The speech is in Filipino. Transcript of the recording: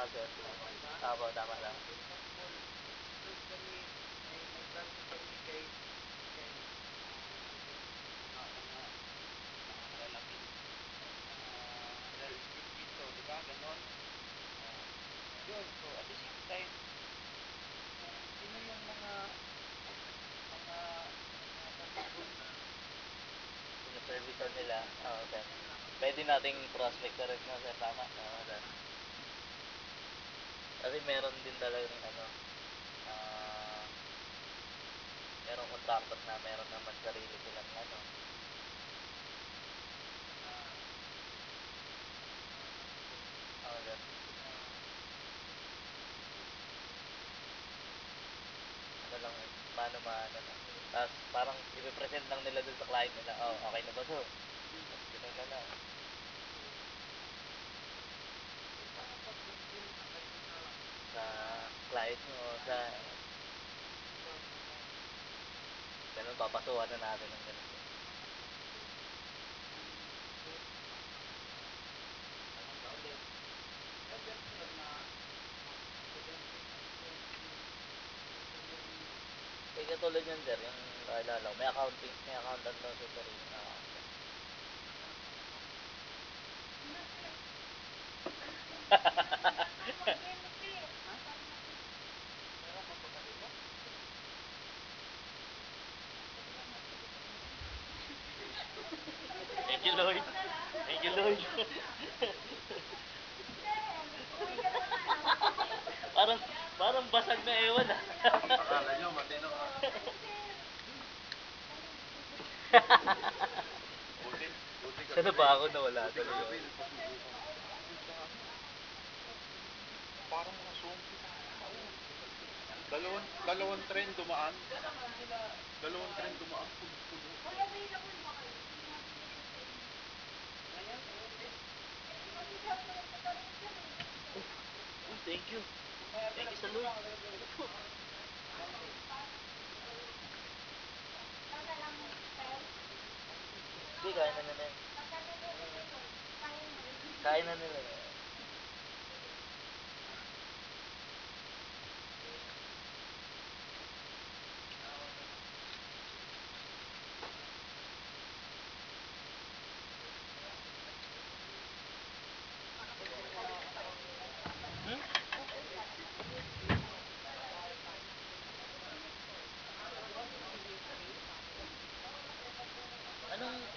sir. Opo, tama lang. Sinuservisan nila. Oo, sir. Pwede nating prospect na rin na, sir. Tama. Oo, sir. Kasi meron din talagang ano, ah, merong contractor na meron naman sarili silang ano. Oo, sir. Ano lang, paano maano na. Tapos parang ipipresent lang nila dun sa client nila. Oh, okay na ba to? Tapos ganun na lang. Sa client nyo, sa ganun, papasuhan na natin ng ganun. Kaya katulad yan, sir, yung naalala ko, may accountant daw sa sarili na account. Thank you, Lloyd. Thank you, Lloyd. parang, parang basag na ewan, ah. Akala nyo, matino ka. Buti, buti Sana kagabi. ba ako nawala Buti talaga? kagabi, nagpasubukan. Yung sa ano, parang mga zombie. Dalawang tren dumaan. Dalawang tren dumaan, puno-puno. Thank you. Thank you sa Lloyd. Hindi, kaya na nila yan. Kaya na nila yan. Hmm? Anong